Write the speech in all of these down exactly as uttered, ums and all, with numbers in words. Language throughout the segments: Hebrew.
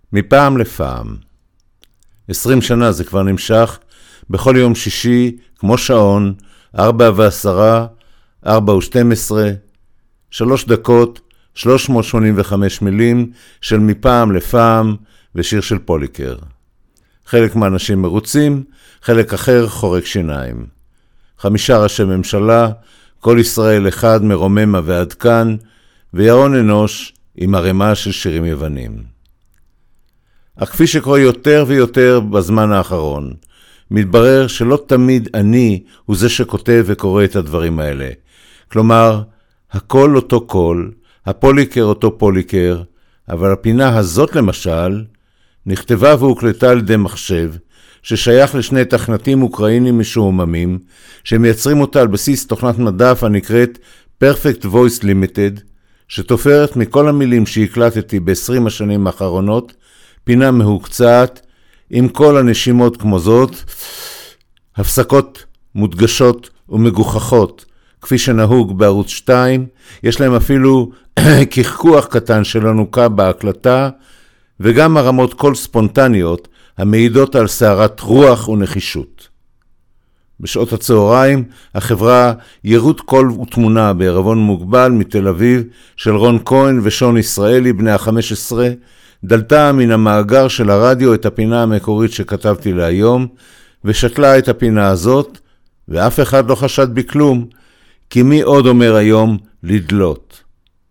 מפעם לפעם. עשרים שנה זה כבר נמשך, בכל יום שישי, כמו שעון, ארבע ועשרה, ארבע ושתים עשרה, שלוש דקות, שלוש מאות שמונים וחמש מילים של מפעם לפעם ושיר של פוליקר. חלק מהאנשים מרוצים, חלק אחר חורק שיניים. חמישה ראשי ממשלה, כל ישראל אחד מרוממה ועד כאן, וירון אנוש עם הרמה של שירים יוונים. אך כפי שקורה יותר ויותר בזמן האחרון, מתברר שלא תמיד אני הוא זה שכותב וקורא את הדברים האלה. כלומר, הכל אותו קול, הפוליקר אותו פוליקר, אבל הפינה הזאת למשל, נכתבה והוקלטה על ידי מחשב, ששייך לשני תכנתים אוקראינים משועממים, שמייצרים אותה על בסיס תוכנת מדף הנקראת Perfect Voice Limited, שתופרת מכל המילים שהקלטתי ב-עשרים השנים האחרונות, פינה מהוקצעת, עם כל הנשימות כמו זאת, הפסקות מודגשות ומגוחכות, כפי שנהוג בערוץ שתיים, יש להם אפילו כחכוח קטן של ענוקה בהקלטה, וגם הרמות קול ספונטניות המעידות על סערת רוח ונחישות. בשעות הצהריים, החברה ירות קול ותמונה בערבון מוגבל מתל אביב של רון כהן ושון ישראלי בני ה-חמש עשרה, דלתה מן המאגר של הרדיו את הפינה המקורית שכתבתי להיום, ושתלה את הפינה הזאת, ואף אחד לא חשד בכלום, כי מי עוד אומר היום לדלות.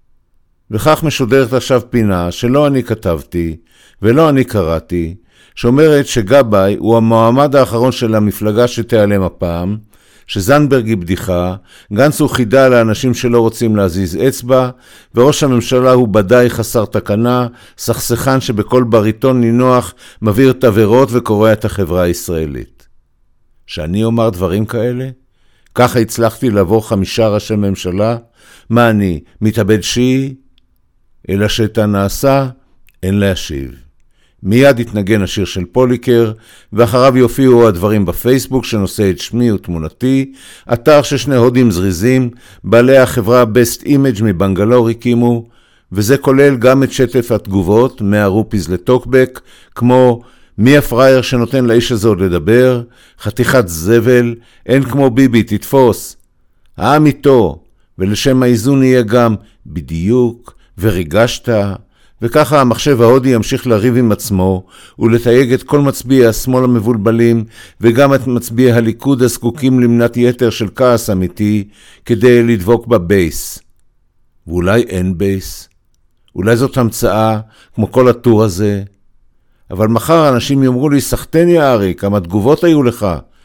וכך משודרת עכשיו פינה שלא אני כתבתי ולא אני קראתי, שאומרת שגבאי הוא המועמד האחרון של המפלגה שתיעלם הפעם, שזנברג היא בדיחה, גנץ הוא חידה לאנשים שלא רוצים להזיז אצבע, וראש הממשלה הוא בדי חסר תקנה, סכסכן שבכל בריטון נינוח מביא תברות וקורא את החברה הישראלית. שאני אומר דברים כאלה? ככה הצלחתי לעבור חמישה ראשי ממשלה? מה אני, מתאבד שיעי? אלא שאתה נעשה, אין להשיב. מיד התנגן השיר של פוליקר, ואחריו יופיעו הדברים בפייסבוק שנושא את שמי ותמונתי, אתר ששני הודים זריזים, בעלי החברה Best Image מבנגלור הקימו, וזה כולל גם את שטף התגובות, מאה רופיז לטוקבק, כמו מי הפרייר שנותן לאיש הזה עוד לדבר, חתיכת זבל, אין כמו ביבי, תתפוס. העם איתו, ולשם האיזון יהיה גם בדיוק, וריגשת, וככה המחשב ההודי ימשיך לריב עם עצמו, ולתייג את כל מצביעי השמאל המבולבלים, וגם את מצביעי הליכוד הזקוקים למנת יתר של כעס אמיתי, כדי לדבוק בבייס. ואולי אין בייס? אולי זאת המצאה, כמו כל הטור הזה? אבל מחר אנשים יאמרו לי, סחטני הארי, כמה תגובות היו לך?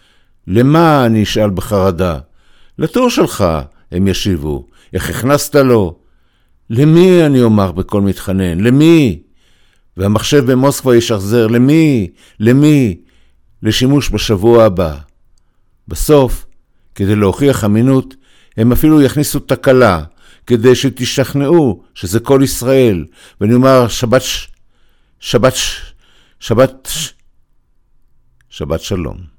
למה אני אשאל בחרדה? לטור שלך, הם ישיבו. איך הכנסת לו? למי אני אומר בכל מתחנן? למי? והמחשב במוסקבה ישחזר. למי? למי? לשימוש בשבוע הבא. בסוף, כדי להוכיח אמינות, הם אפילו יכניסו תקלה, כדי שתשכנעו שזה כל ישראל. ואני אומר, שבת, שבת, שבת, שבת שלום.